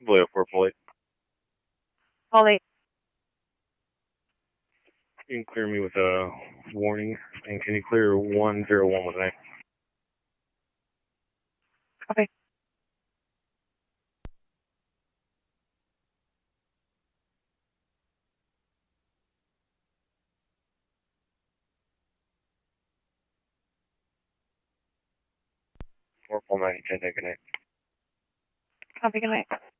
Blue 4 Holly. You can clear me with a warning, and can you clear 101 with me? Copy. Four 90, 10, good night. Copy, good night.